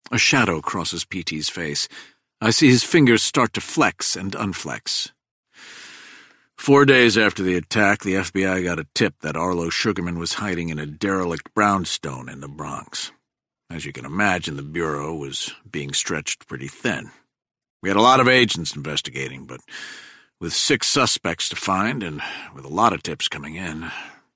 A shadow crosses P.T.'s face. I see his fingers start to flex and unflex. 4 days after the attack, the FBI got a tip that Arlo Sugarman was hiding in a derelict brownstone in the Bronx. As you can imagine, the Bureau was being stretched pretty thin. We had a lot of agents investigating, but with 6 suspects to find and with a lot of tips coming in.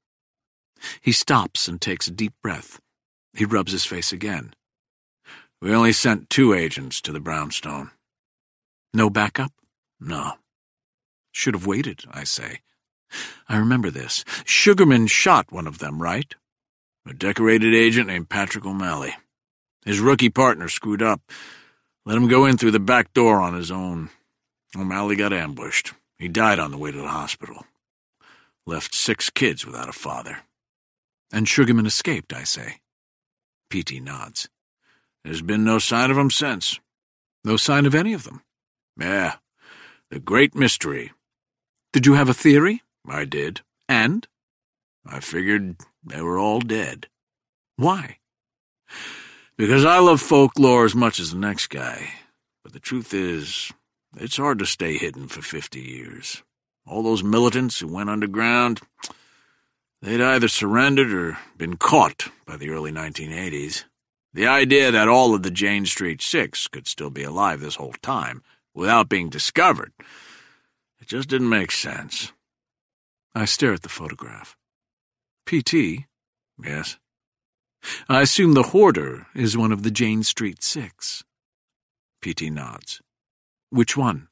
He stops and takes a deep breath. He rubs his face again. We only sent 2 agents to the brownstone. No backup? No. Should have waited, I say. I remember this. Sugarman shot one of them, right? A decorated agent named Patrick O'Malley. His rookie partner screwed up. Let him go in through the back door on his own. O'Malley got ambushed. He died on the way to the hospital. Left 6 kids without a father. And Sugarman escaped, I say. P.T. nods. There's been no sign of him since. No sign of any of them? Yeah. The great mystery. Did you have a theory? I did. And? I figured they were all dead. Why? Because I love folklore as much as the next guy. But the truth is, it's hard to stay hidden for 50 years. All those militants who went underground, they'd either surrendered or been caught by the early 1980s. The idea that all of the Jane Street Six could still be alive this whole time without being discovered, it just didn't make sense. I stare at the photograph. P.T.? Yes. I assume the hoarder is one of the Jane Street Six. P.T. nods. Which one?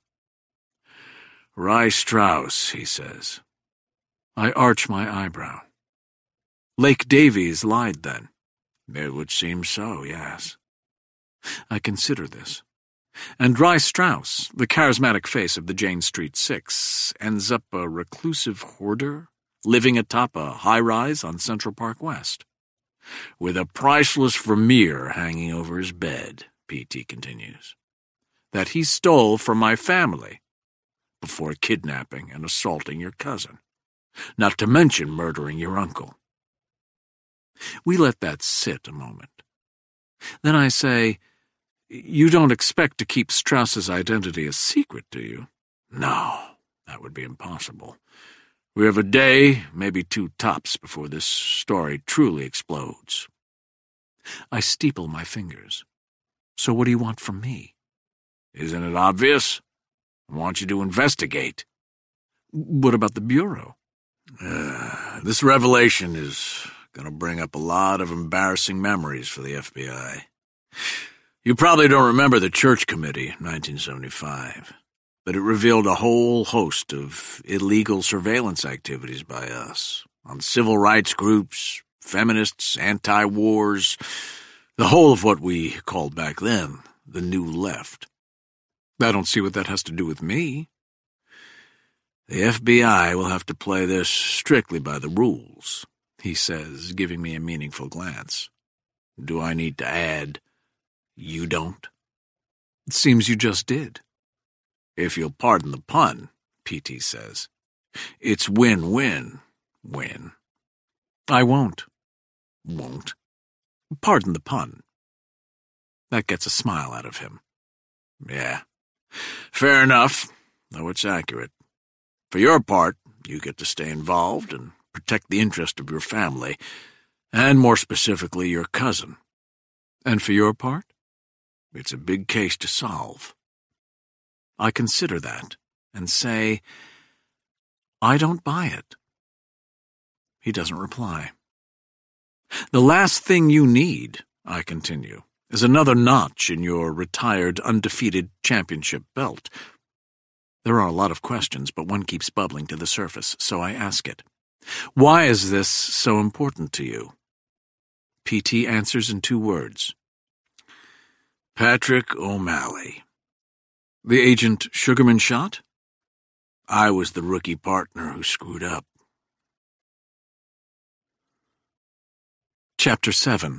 Rye Strauss, he says. I arch my eyebrow. Lake Davies lied then. It would seem so, yes. I consider this. And Rye Strauss, the charismatic face of the Jane Street Six, ends up a reclusive hoarder, living atop a high-rise on Central Park West. With a priceless Vermeer hanging over his bed, P.T. continues. That he stole from my family before kidnapping and assaulting your cousin, not to mention murdering your uncle. We let that sit a moment. Then I say, you don't expect to keep Strauss's identity a secret, do you? No, that would be impossible. We have a day, maybe 2 tops, before this story truly explodes. I steeple my fingers. So what do you want from me? Isn't it obvious? I want you to investigate. What about the Bureau? This revelation is going to bring up a lot of embarrassing memories for the FBI. You probably don't remember the Church Committee in 1975, but it revealed a whole host of illegal surveillance activities by us on civil rights groups, feminists, anti-wars, the whole of what we called back then the New Left. I don't see what that has to do with me. The FBI will have to play this strictly by the rules, he says, giving me a meaningful glance. Do I need to add, you don't? It seems you just did. If you'll pardon the pun, P.T. says. It's win-win-win. I won't. Won't. Pardon the pun. That gets a smile out of him. Yeah. Fair enough, though it's accurate. For your part, you get to stay involved and protect the interest of your family, and more specifically, your cousin. And for your part? It's a big case to solve. I consider that and say, I don't buy it. He doesn't reply. The last thing you need, I continue, is another notch in your retired, undefeated championship belt. There are a lot of questions, but one keeps bubbling to the surface, so I ask it. Why is this so important to you? P.T. answers in 2 words. Patrick O'Malley. The agent Sugarman shot? I was the rookie partner who screwed up. Chapter 7.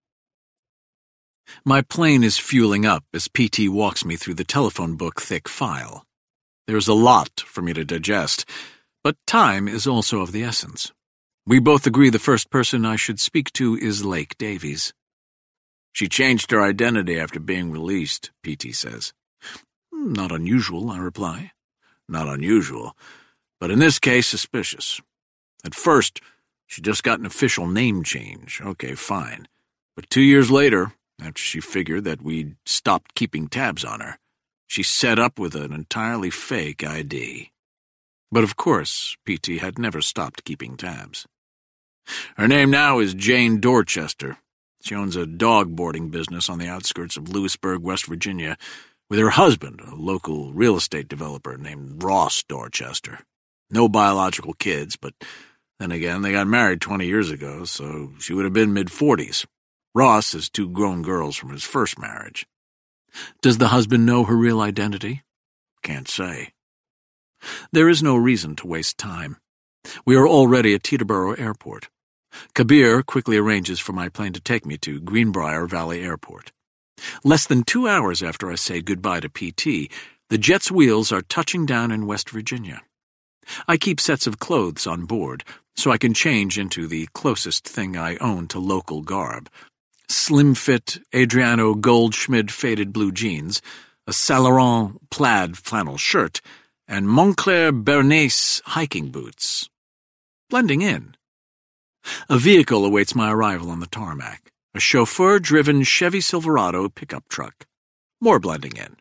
My plane is fueling up as P.T. walks me through the telephone book thick file. There's a lot for me to digest, but time is also of the essence. We both agree the first person I should speak to is Lake Davies. She changed her identity after being released, PT says. Not unusual, I reply. Not unusual, but in this case, suspicious. At first, she just got an official name change. Okay, fine. But 2 years later, after she figured that we'd stopped keeping tabs on her, she set up with an entirely fake ID. But of course, PT had never stopped keeping tabs. Her name now is Jane Dorchester. She owns a dog boarding business on the outskirts of Lewisburg, West Virginia, with her husband, a local real estate developer named Ross Dorchester. No biological kids, but then again, they got married 20 years ago, so she would have been mid-40s. Ross has 2 grown girls from his first marriage. Does the husband know her real identity? Can't say. There is no reason to waste time. We are already at Teterboro Airport. Kabir quickly arranges for my plane to take me to Greenbrier Valley Airport. Less than 2 hours after I say goodbye to PT, the jet's wheels are touching down in West Virginia. I keep sets of clothes on board, so I can change into the closest thing I own to local garb. Slim-fit Adriano Goldschmidt faded blue jeans, a Saint Laurent plaid flannel shirt, and Moncler Bernays hiking boots. Blending in. A vehicle awaits my arrival on the tarmac, a chauffeur-driven Chevy Silverado pickup truck. More blending in.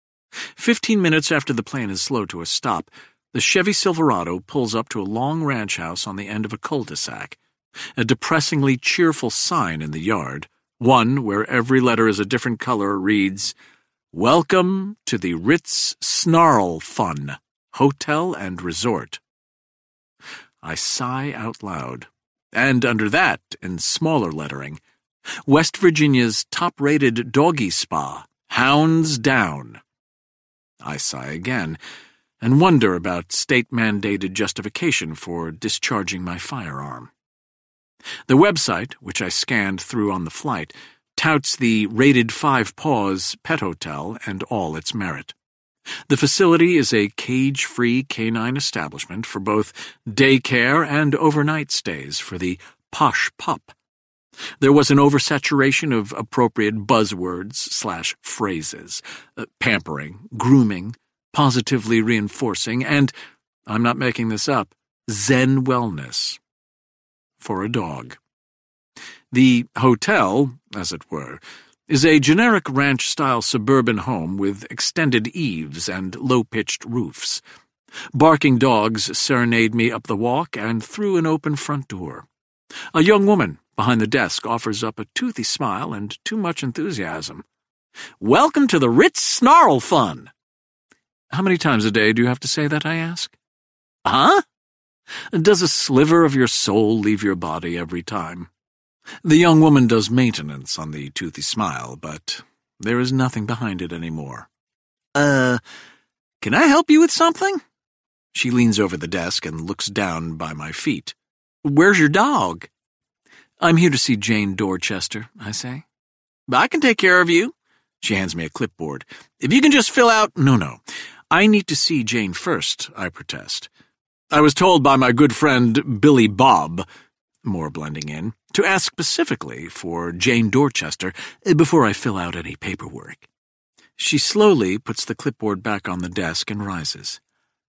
15 minutes after the plane is slowed to a stop, the Chevy Silverado pulls up to a long ranch house on the end of a cul-de-sac, a depressingly cheerful sign in the yard, one where every letter is a different color, reads, "Welcome to the Ritz Snarl Fun, Hotel and Resort." I sigh out loud, and under that, in smaller lettering, West Virginia's top-rated doggy spa, Hounds Down. I sigh again, and wonder about state-mandated justification for discharging my firearm. The website, which I scanned through on the flight, touts the rated 5 Paws Pet Hotel and all its merit. The facility is a cage-free canine establishment for both daycare and overnight stays for the posh pup. There was an oversaturation of appropriate buzzwords/phrases, pampering, grooming, positively reinforcing, and, I'm not making this up, Zen wellness. For a dog. The hotel, as it were, is a generic ranch-style suburban home with extended eaves and low-pitched roofs. Barking dogs serenade me up the walk and through an open front door. A young woman behind the desk offers up a toothy smile and too much enthusiasm. "Welcome to the Ritz Snarl Fun." "How many times a day do you have to say that?" I ask. "Huh? Does a sliver of your soul leave your body every time?" The young woman does maintenance on the toothy smile, but there is nothing behind it anymore. Can I help you with something?" She leans over the desk and looks down by my feet. "Where's your dog?" "I'm here to see Jane Dorchester," I say. "I can take care of you." She hands me a clipboard. "If you can just fill out—" No. I need to see Jane first, I protest. "I was told by my good friend Billy Bob," more blending in, "to ask specifically for Jane Dorchester before I fill out any paperwork." She slowly puts the clipboard back on the desk and rises.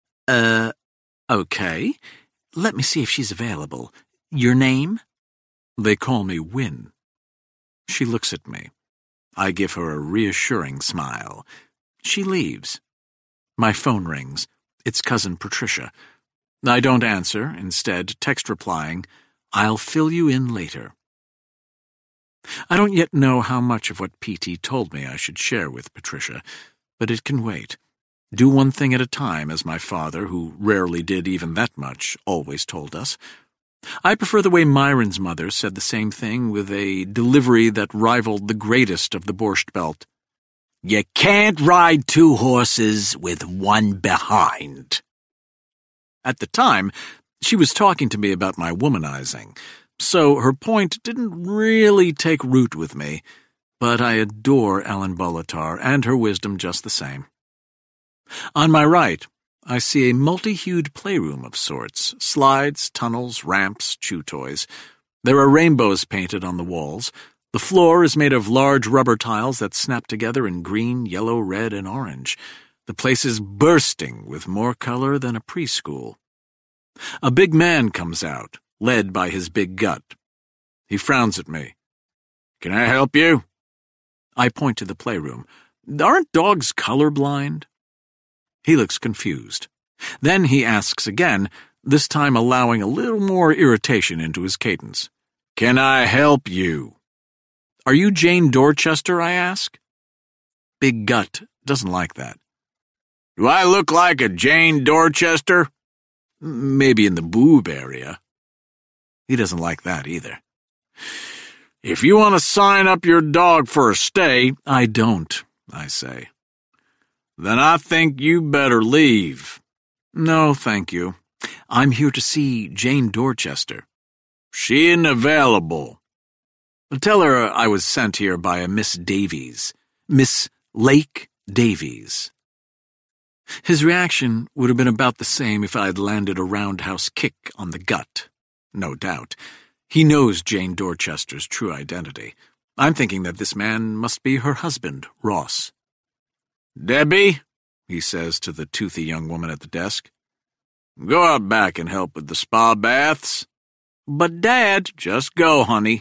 Okay. Let me see if she's available. Your name?" "They call me Win." She looks at me. I give her a reassuring smile. She leaves. My phone rings. It's Cousin Patricia. I don't answer, instead text replying, "I'll fill you in later." I don't yet know how much of what PT told me I should share with Patricia, but it can wait. Do one thing at a time, as my father, who rarely did even that much, always told us. I prefer the way Myron's mother said the same thing with a delivery that rivaled the greatest of the Borscht Belt. "You can't ride 2 horses with one behind." At the time, she was talking to me about my womanizing, so her point didn't really take root with me, but I adore Ellen Bolitar and her wisdom just the same. On my right, I see a multi-hued playroom of sorts, slides, tunnels, ramps, chew toys. There are rainbows painted on the walls. The The floor is made of large rubber tiles that snap together in green, yellow, red, and orange. The place is bursting with more color than a preschool. A big man comes out, led by his big gut. He frowns at me. "Can I help you?" I point to the playroom. "Aren't dogs colorblind?" He looks confused. Then he asks again, this time allowing a little more irritation into his cadence. "Can I help you?" "Are you Jane Dorchester?" I ask. Big Gut doesn't like that. "Do I look like a Jane Dorchester?" "Maybe in the boob area." He doesn't like that either. "If you want to sign up your dog for a stay—" "I don't," I say. "Then I think you better leave." "No, thank you. I'm here to see Jane Dorchester." "She isn't available." "Tell her I was sent here by a Miss Davies. Miss Lake Davies." His reaction would have been about the same if I'd landed a roundhouse kick on the gut. No doubt. He knows Jane Dorchester's true identity. I'm thinking that this man must be her husband, Ross. "Debbie," he says to the toothy young woman at the desk, "go out back and help with the spa baths." "But, Dad—" "Just go, honey."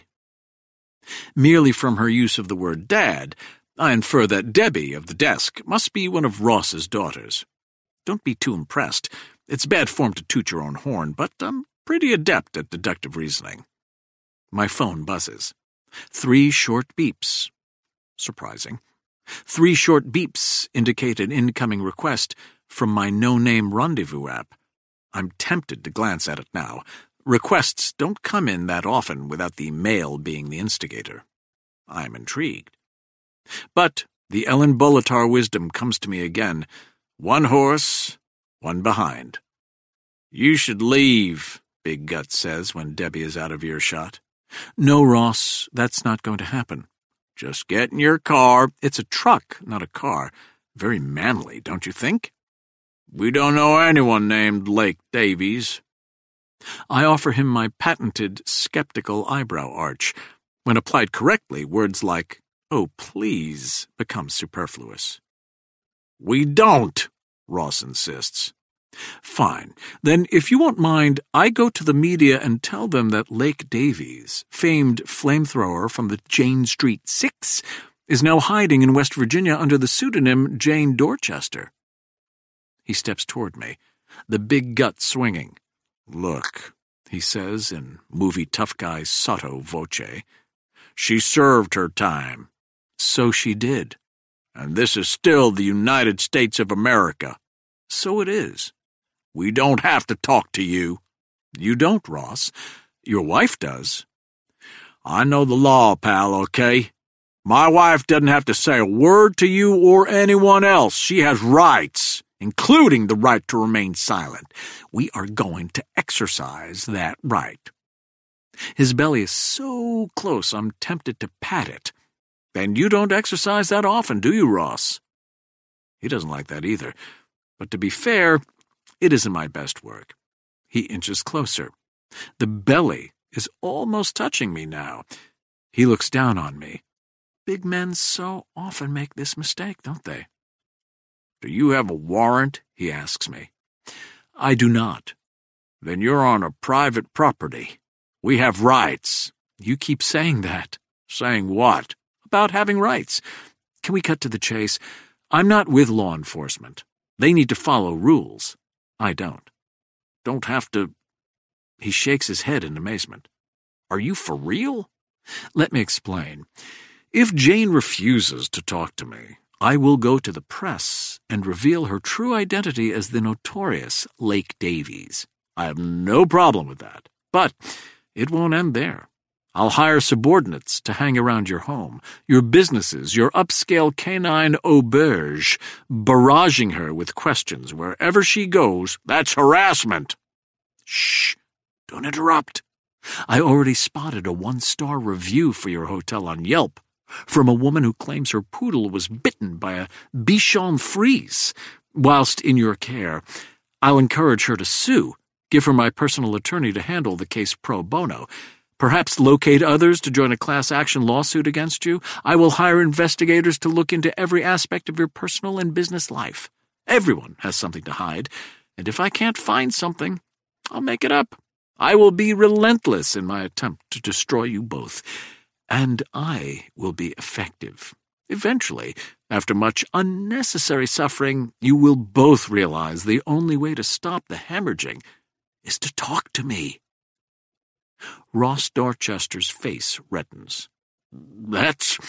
Merely from her use of the word Dad, I infer that Debbie of the desk must be one of Ross's daughters. Don't be too impressed. It's bad form to toot your own horn, but I'm pretty adept at deductive reasoning. My phone buzzes. 3 short beeps. Surprising. 3 short beeps indicate an incoming request from my no-name rendezvous app. I'm tempted to glance at it now. Requests don't come in that often without the male being the instigator. I'm intrigued. But the Ellen Bolitar wisdom comes to me again. 1 horse, 1 behind. "You should leave," Big Gut says when Debbie is out of earshot. "No, Ross, that's not going to happen." "Just get in your car." "It's a truck, not a car. Very manly, don't you think?" "We don't know anyone named Lake Davies." I offer him my patented skeptical eyebrow arch. When applied correctly, words like, "Oh, please," become superfluous. "We don't," Ross insists. "Fine. Then, if you won't mind, I go to the media and tell them that Lake Davies, famed flamethrower from the Jane Street 6, is now hiding in West Virginia under the pseudonym Jane Dorchester." He steps toward me, the big gut swinging. "Look," he says in movie tough guy sotto voce, "she served her time." "So she did." "And this is still the United States of America." "So it is." "We don't have to talk to you." "You don't, Ross. Your wife does." "I know the law, pal, okay? My wife doesn't have to say a word to you or anyone else. She has rights, including the right to remain silent. We are going to exercise that right." His belly is so close I'm tempted to pat it. "Then you don't exercise that often, do you, Ross?" He doesn't like that either. But to be fair, it isn't my best work. He inches closer. The belly is almost touching me now. He looks down on me. Big men so often make this mistake, don't they? "Do you have a warrant?" he asks me. "I do not." "Then you're on a private property. We have rights." "You keep saying that." "Saying what?" "About having rights. Can we cut to the chase? I'm not with law enforcement. They need to follow rules. I don't." "Don't have to—" He shakes his head in amazement. "Are you for real?" "Let me explain. If Jane refuses to talk to me, I will go to the press and reveal her true identity as the notorious Lake Davies. I have no problem with that. But it won't end there. I'll hire subordinates to hang around your home, your businesses, your upscale canine auberge, barraging her with questions wherever she goes. That's harassment." "Shh! Don't interrupt. I already spotted a 1-star review for your hotel on Yelp from a woman who claims her poodle was bitten by a Bichon Frise whilst in your care. I'll encourage her to sue, give her my personal attorney to handle the case pro bono. Perhaps locate others to join a class action lawsuit against you. I will hire investigators to look into every aspect of your personal and business life. Everyone has something to hide, and if I can't find something, I'll make it up. I will be relentless in my attempt to destroy you both, and I will be effective. Eventually, after much unnecessary suffering, you will both realize the only way to stop the hemorrhaging is to talk to me. Ross Dorchester's face reddens. That's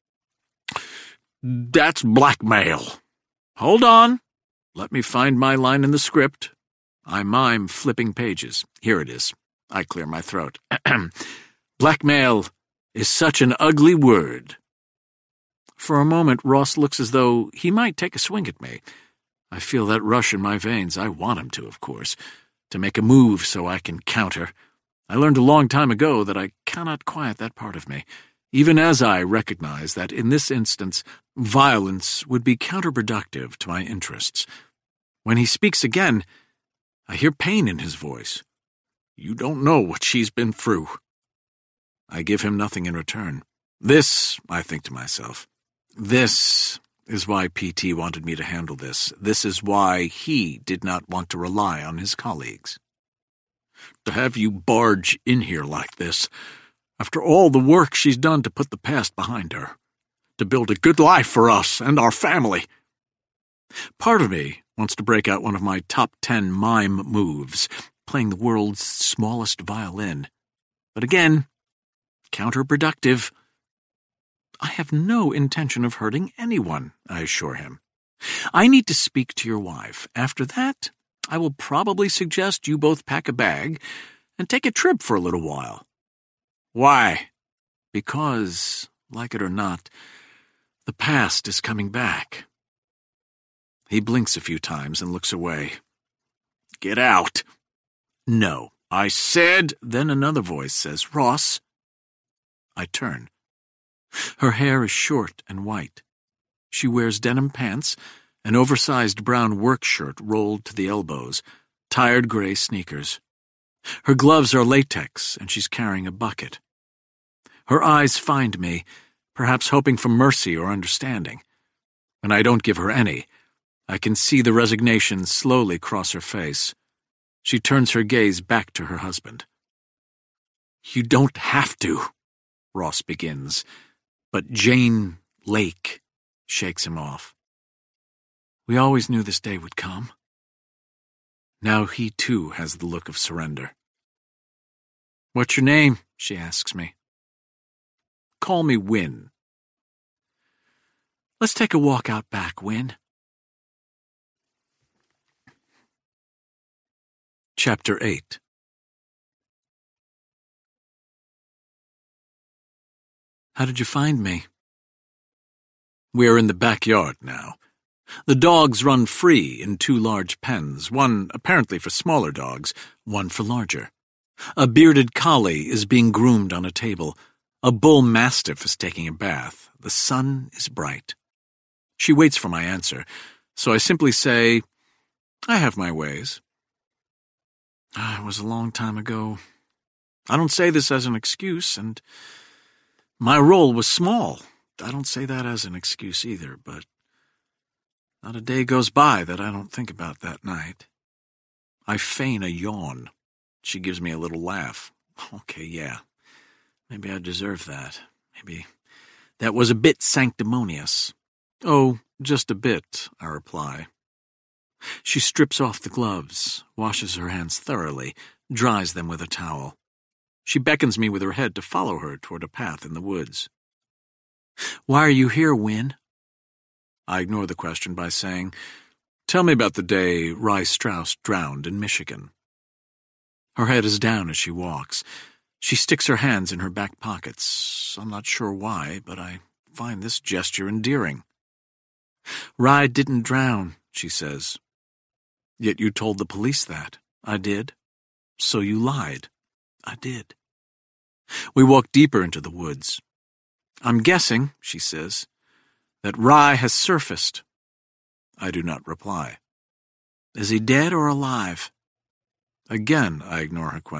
blackmail. Hold on. Let me find my line in the script. I mime flipping pages. Here it is. I clear my throat. Blackmail is such an ugly word. For a moment, Ross looks as though he might take a swing at me. I feel that rush in my veins. I want him to, of course, to make a move so I can counter. I learned a long time ago that I cannot quiet that part of me, even as I recognize that in this instance, violence would be counterproductive to my interests. When he speaks again, I hear pain in his voice. You don't know what she's been through. I give him nothing in return. This, I think to myself, this is why PT wanted me to handle this. This is why he did not want to rely on his colleagues. To have you barge in here like this, after all the work she's done to put the past behind her, to build a good life for us and our family. Part of me wants to break out one of my top 10 mime moves, playing the world's smallest violin. But again, counterproductive. I have no intention of hurting anyone, I assure him. I need to speak to your wife. After that, I will probably suggest you both pack a bag and take a trip for a little while. Why? Because, like it or not, the past is coming back. He blinks a few times and looks away. Get out. No, I said. Then another voice says, Ross. I turn. Her hair is short and white. She wears denim pants, an oversized brown work shirt rolled to the elbows, tired gray sneakers. Her gloves are latex, and she's carrying a bucket. Her eyes find me, perhaps hoping for mercy or understanding. When I don't give her any, I can see the resignation slowly cross her face. She turns her gaze back to her husband. You don't have to, Ross begins, but Jane Lake shakes him off. We always knew this day would come. Now he, too, has the look of surrender. What's your name? She asks me. Call me Win. Let's take a walk out back, Win. Chapter 8. How did you find me? We are in the backyard now. The dogs run free in 2 large pens, one apparently for smaller dogs, one for larger. A bearded collie is being groomed on a table. A bull mastiff is taking a bath. The sun is bright. She waits for my answer, so I simply say, I have my ways. It was a long time ago. I don't say this as an excuse, and my role was small. I don't say that as an excuse either, but not a day goes by that I don't think about that night. I feign a yawn. She gives me a little laugh. Okay, yeah. Maybe I deserve that. Maybe that was a bit sanctimonious. Oh, just a bit, I reply. She strips off the gloves, washes her hands thoroughly, dries them with a towel. She beckons me with her head to follow her toward a path in the woods. Why are you here, Win? I ignore the question by saying, Tell me about the day Rye Strauss drowned in Michigan. Her head is down as she walks. She sticks her hands in her back pockets. I'm not sure why, but I find this gesture endearing. Rye didn't drown, she says. Yet you told the police that. I did. So you lied. I did. We walk deeper into the woods. I'm guessing, she says, that Rye has surfaced. I do not reply. Is he dead or alive? Again, I ignore her question.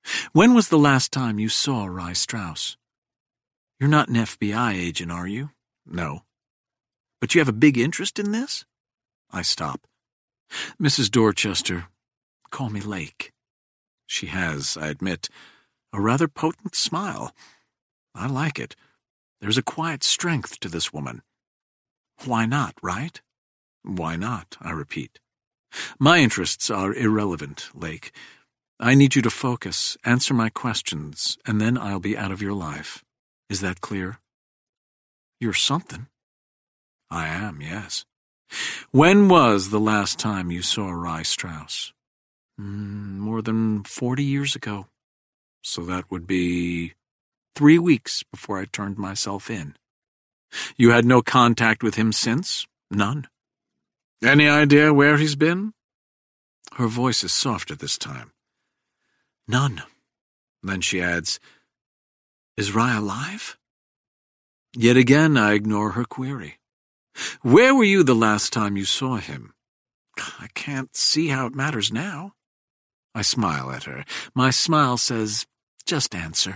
When was the last time you saw Rye Strauss? You're not an FBI agent, are you? No. But you have a big interest in this? I stop. Mrs. Dorchester, call me Lake. She has, I admit, a rather potent smile. I like it. There's a quiet strength to this woman. Why not, right? Why not, I repeat. My interests are irrelevant, Lake. I need you to focus, answer my questions, and then I'll be out of your life. Is that clear? You're something. I am, yes. When was the last time you saw Rye Strauss? More than 40 years ago. So that would be 3 weeks before I turned myself in. You had no contact with him since? None. Any idea where he's been? Her voice is softer this time. None. Then she adds, Is Rye alive? Yet again I ignore her query. Where were you the last time you saw him? I can't see how it matters now. I smile at her. My smile says, just answer.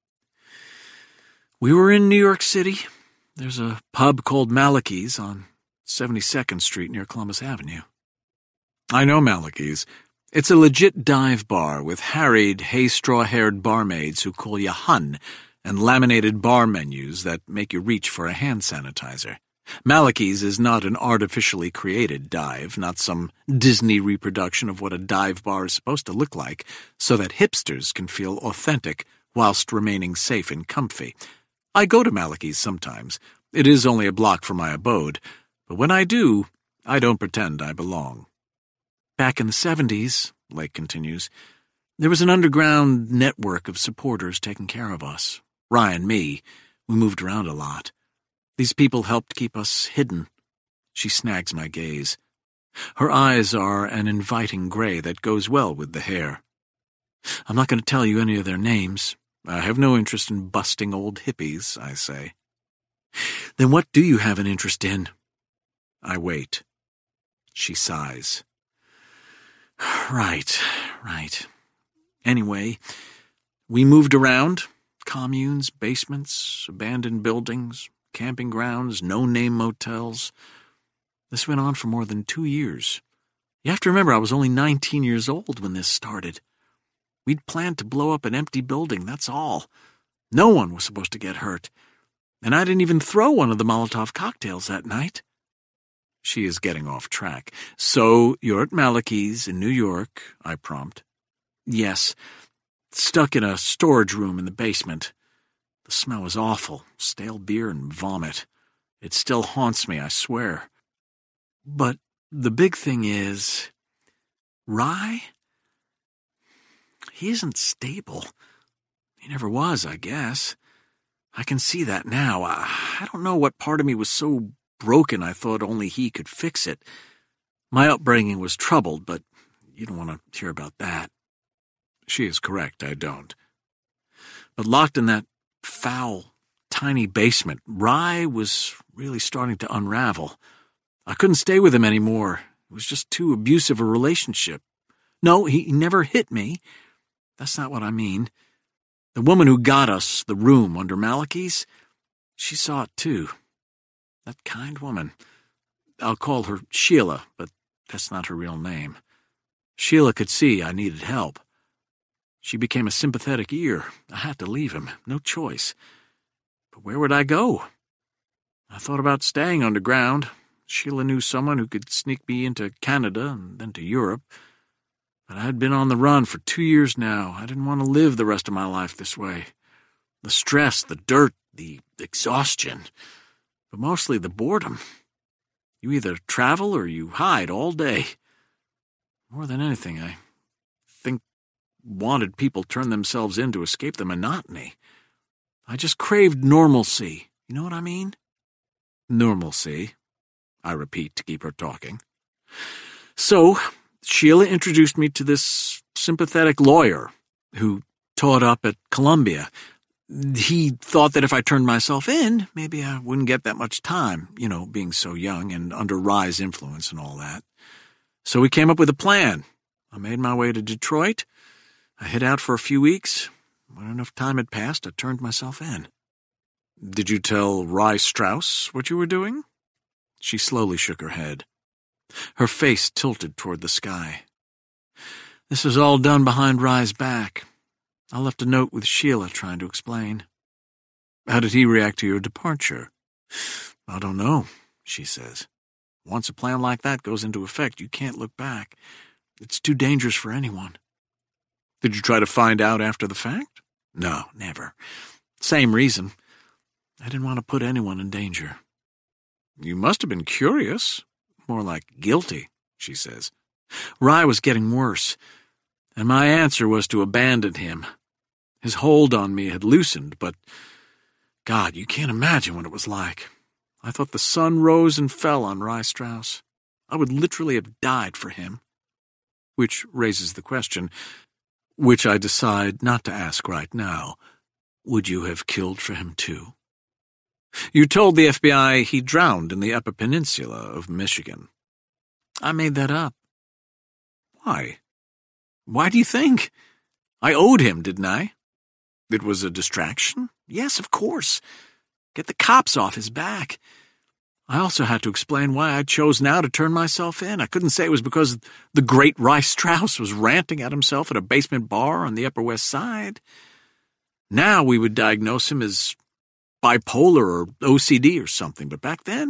We were in New York City. There's a pub called Malachi's on 72nd Street near Columbus Avenue. I know Malachi's. It's a legit dive bar with harried, hay-straw-haired barmaids who call you hun and laminated bar menus that make you reach for a hand sanitizer. Malachi's is not an artificially created dive, not some Disney reproduction of what a dive bar is supposed to look like, so that hipsters can feel authentic whilst remaining safe and comfy. I go to Malachi's sometimes. It is only a block from my abode, but when I do, I don't pretend I belong. Back in the 70s, Lake continues, there was an underground network of supporters taking care of us. Rye and me. We moved around a lot. These people helped keep us hidden. She snags my gaze. Her eyes are an inviting gray that goes well with the hair. I'm not going to tell you any of their names. I have no interest in busting old hippies, I say. Then what do you have an interest in? I wait. She sighs. Right. Anyway, we moved around. Communes, basements, abandoned buildings, camping grounds, no-name motels. This went on for more than 2 years. You have to remember I was only 19 years old when this started. We'd planned to blow up an empty building, that's all. No one was supposed to get hurt. And I didn't even throw one of the Molotov cocktails that night. She is getting off track. So you're at Malachi's in New York, I prompt. Yes, stuck in a storage room in the basement. The smell is awful, stale beer and vomit. It still haunts me, I swear. But the big thing is, Rye? He isn't stable. He never was, I guess. I can see that now. I don't know what part of me was so broken I thought only he could fix it. My upbringing was troubled, but you don't want to hear about that. She is correct, I don't. But locked in that foul, tiny basement, Rye was really starting to unravel. I couldn't stay with him anymore. It was just too abusive a relationship. No, he never hit me. That's not what I mean. The woman who got us the room under Malachi's, she saw it too. That kind woman. I'll call her Sheila, but that's not her real name. Sheila could see I needed help. She became a sympathetic ear. I had to leave him, no choice. But where would I go? I thought about staying underground. Sheila knew someone who could sneak me into Canada and then to Europe. But I had been on the run for 2 years now. I didn't want to live the rest of my life this way. The stress, the dirt, the exhaustion, but mostly the boredom. You either travel or you hide all day. More than anything, I think wanted people turn themselves in to escape the monotony. I just craved normalcy. You know what I mean? Normalcy, I repeat to keep her talking. So, Sheila introduced me to this sympathetic lawyer who taught up at Columbia. He thought that if I turned myself in, maybe I wouldn't get that much time, being so young and under Rye's influence and all that. So we came up with a plan. I made my way to Detroit. I hid out for a few weeks. When enough time had passed, I turned myself in. Did you tell Rye Strauss what you were doing? She slowly shook her head. Her face tilted toward the sky. This was all done behind Rye's back. I left a note with Sheila trying to explain. How did he react to your departure? I don't know, she says. Once a plan like that goes into effect, you can't look back. It's too dangerous for anyone. Did you try to find out after the fact? No, never. Same reason. I didn't want to put anyone in danger. You must have been curious. More like guilty, she says. Rye was getting worse, and my answer was to abandon him. His hold on me had loosened, but, God, you can't imagine what it was like. I thought the sun rose and fell on Rye Strauss. I would literally have died for him. Which raises the question, which I decide not to ask right now. Would you have killed for him too? You told the FBI he drowned in the Upper Peninsula of Michigan. I made that up. Why? Why do you think? I owed him, didn't I? It was a distraction? Yes, of course. Get the cops off his back. I also had to explain why I chose now to turn myself in. I couldn't say it was because the great Rye Strauss was ranting at himself at a basement bar on the Upper West Side. Now we would diagnose him as bipolar or OCD or something, but back then,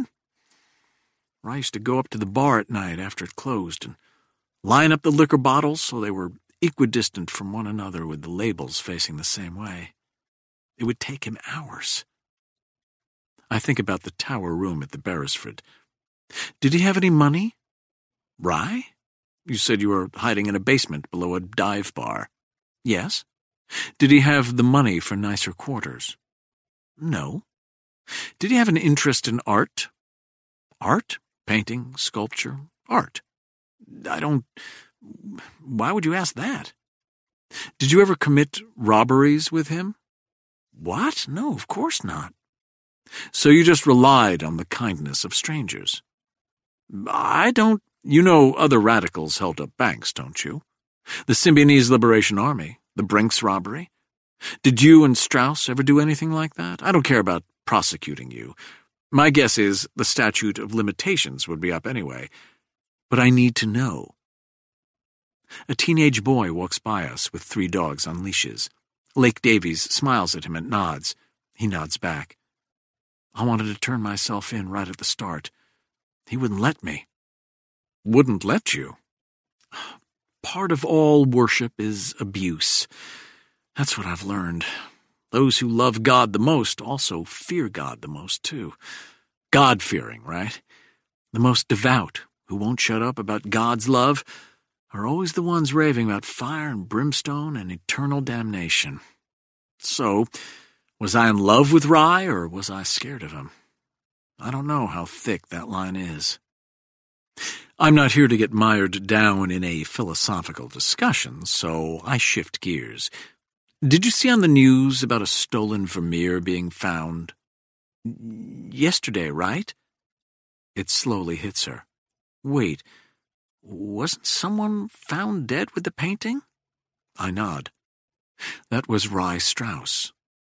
I used to go up to the bar at night after it closed and line up the liquor bottles so they were equidistant from one another with the labels facing the same way. It would take him hours. I think about the tower room at the Beresford. Did he have any money? Rye? You said you were hiding in a basement below a dive bar. Yes. Did he have the money for nicer quarters? No. Did he have an interest in art? Art? Painting? Sculpture? Art? Why would you ask that? Did you ever commit robberies with him? What? No, of course not. So you just relied on the kindness of strangers? I don't. You know other radicals held up banks, don't you? The Symbionese Liberation Army, the Brinks robbery. Did you and Strauss ever do anything like that? I don't care about prosecuting you. My guess is the statute of limitations would be up anyway. But I need to know. A teenage boy walks by us with 3 dogs on leashes. Lake Davies smiles at him and nods. He nods back. I wanted to turn myself in right at the start. He wouldn't let me. Wouldn't let you? Part of all worship is abuse. That's what I've learned. Those who love God the most also fear God the most, too. God-fearing, right? The most devout, who won't shut up about God's love, are always the ones raving about fire and brimstone and eternal damnation. So, was I in love with Rye, or was I scared of him? I don't know how thick that line is. I'm not here to get mired down in a philosophical discussion, so I shift gears. Did you see on the news about a stolen Vermeer being found? Yesterday, right? It slowly hits her. Wait, wasn't someone found dead with the painting? I nod. That was Rye Strauss.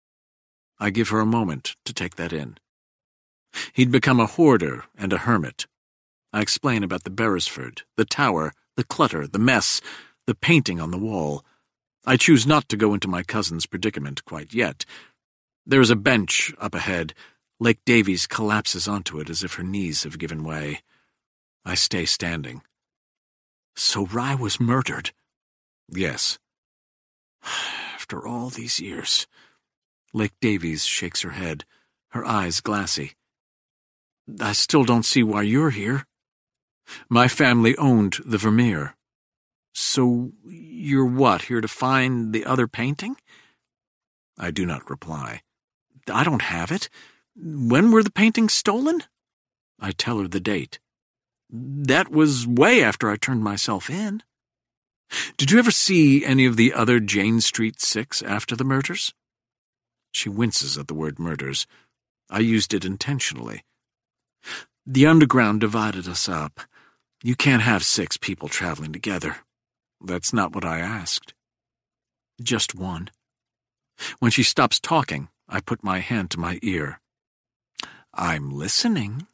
I give her a moment to take that in. He'd become a hoarder and a hermit. I explain about the Beresford, the tower, the clutter, the mess, the painting on the wall. I choose not to go into my cousin's predicament quite yet. There is a bench up ahead. Lake Davies collapses onto it as if her knees have given way. I stay standing. So Rye was murdered? Yes. After all these years. Lake Davies shakes her head, her eyes glassy. I still don't see why you're here. My family owned the Vermeer. So you're what, here to find the other painting? I do not reply. I don't have it. When were the paintings stolen? I tell her the date. That was way after I turned myself in. Did you ever see any of the other Jane Street 6 after the murders? She winces at the word murders. I used it intentionally. The underground divided us up. You can't have 6 people traveling together. That's not what I asked. Just one. When she stops talking, I put my hand to my ear. I'm listening.